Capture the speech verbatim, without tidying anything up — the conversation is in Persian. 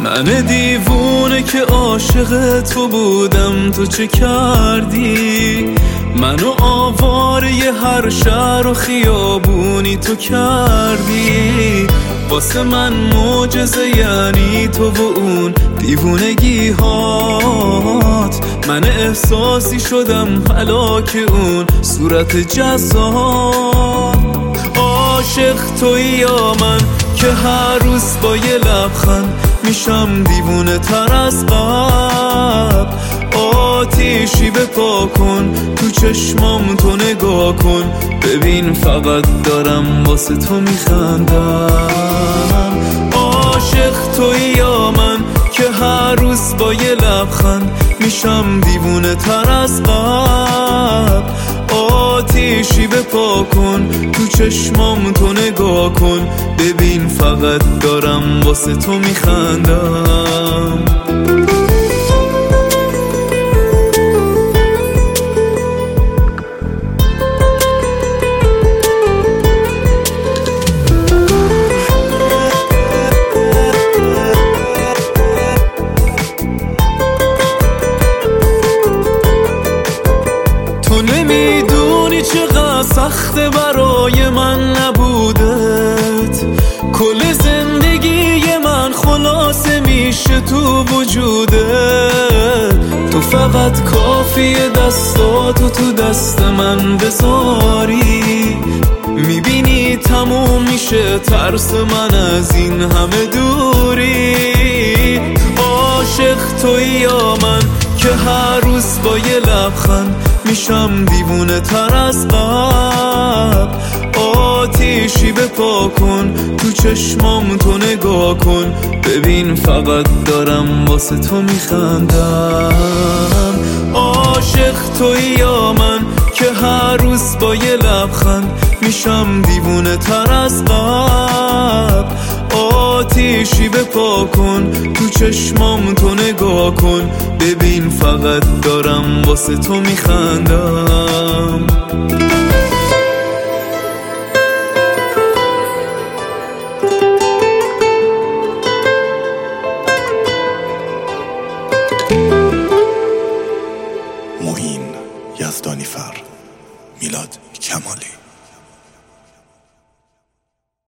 من دیوونه که عاشق تو بودم، تو چه کردی؟ منو آواره هر شهر و خیابونی تو کردی. واسه من معجزه یعنی تو و اون دیوونگی هات. من احساسی شدم هلاک اون صورت جذاب. عاشق تویی یا من که هر روز با یه لبخند میشم دیوونه تر از قبل. آتیشی بپا کن تو چشمام، تو نگاه کن ببین فقط دارم واسه تو میخندم. عاشق تویی یا من که هر روز با یه لبخند میشم دیوونه تر از قبل. آتیشی بپا کن تو چشمام، تو نگاه کن ببین فقط دارم واسه تو میخندم. تو نمیدونی چقدر سخته برای من نبودت. کل زندگی من خلاصه میشه تو وجودت. تو فقط کافیه دستاتو تو دست من بذاری، میبینی تموم میشه ترس من از این همه دوری. عاشق تویی یا من که هر روز با یه لبخند میشم دیوونه تر از قبل. آتیشی بپا کن تو چشمام، تو نگاه کن ببین فقط دارم واسه تو میخندم. عاشق تویی یا من که هر روز با یه لبخند میشم دیوونه تر از قبل. آتیشی بپا کن تو چشمام، تو نگاه کن ببین فقط دارم واسه تو میخندم. معین یزدانی فر، میلاد کمالی.